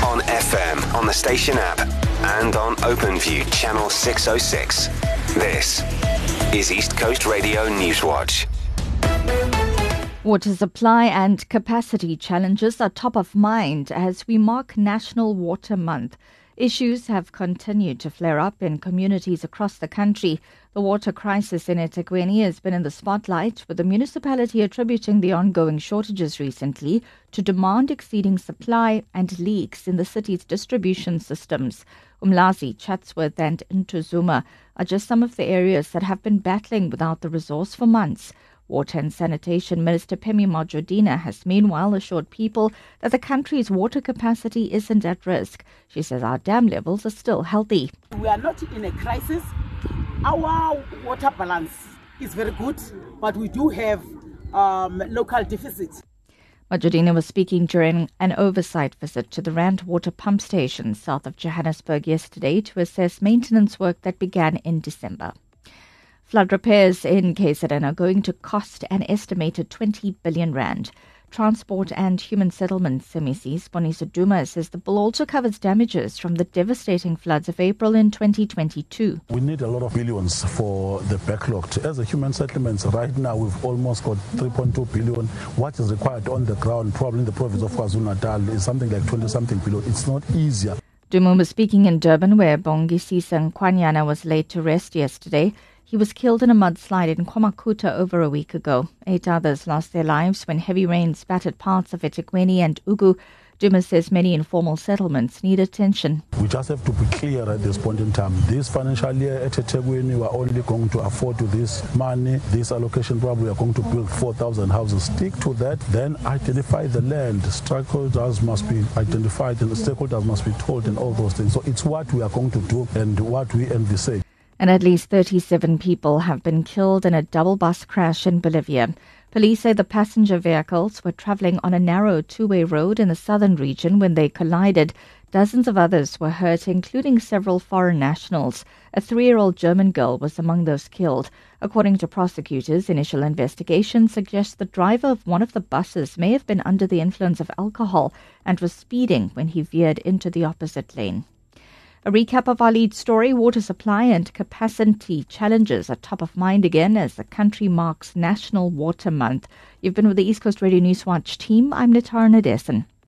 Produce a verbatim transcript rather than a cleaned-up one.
on F M, on the station app, and on OpenView channel six oh six. This is East Coast Radio Newswatch. Water supply and capacity challenges are top of mind as we mark National Water Month. Issues have continued to flare up in communities across the country. The water crisis in eThekwini has been in the spotlight, with the municipality attributing the ongoing shortages recently to demand exceeding supply and leaks in the city's distribution systems. Umlazi, Chatsworth and Ntuzuma are just some of the areas that have been battling without the resource for months. Water and Sanitation Minister Phemi Motjodina has meanwhile assured people that the country's water capacity isn't at risk. She says our dam levels are still healthy. We are not in a crisis. Our water balance is very good, but we do have um, local deficits. Motjodina was speaking during an oversight visit to the Rand Water Pump Station south of Johannesburg yesterday to assess maintenance work that began in December. Flood repairs in K Z N are going to cost an estimated twenty billion rand. Transport and Human Settlements M E C Siboniso Duma says the bill also covers damages from the devastating floods of April in twenty twenty-two. We need a lot of billions for the backlog. As a Human Settlements, right now we've almost got three point two billion. What is required on the ground, probably in the province of KwaZulu-Natal, is something like twenty-something billion. It's not easier. Duma was speaking in Durban, where Bongisisa Nkwanyana was laid to rest yesterday. He was killed in a mudslide in KwaMakuta over a week ago. Eight others lost their lives when heavy rain spattered parts of eThekwini and Ugu. Duma says many informal settlements need attention. We just have to be clear at this point in time. This financial year at eThekwini, we are only going to afford to this money, this allocation. Probably we are going to build four thousand houses. Stick to that, then identify the land. Stakeholders must be identified and the stakeholders must be told and all those things. So it's what we are going to do and what we envisage. And at least thirty-seven people have been killed in a double bus crash in Bolivia. Police say the passenger vehicles were traveling on a narrow two-way road in the southern region when they collided. Dozens of others were hurt, including several foreign nationals. A three-year-old German girl was among those killed. According to prosecutors, initial investigation suggests the driver of one of the buses may have been under the influence of alcohol and was speeding when he veered into the opposite lane. A recap of our lead story: water supply and capacity challenges are top of mind again as the country marks National Water Month. You've been with the East Coast Radio Newswatch team. I'm Nitara Nadesan.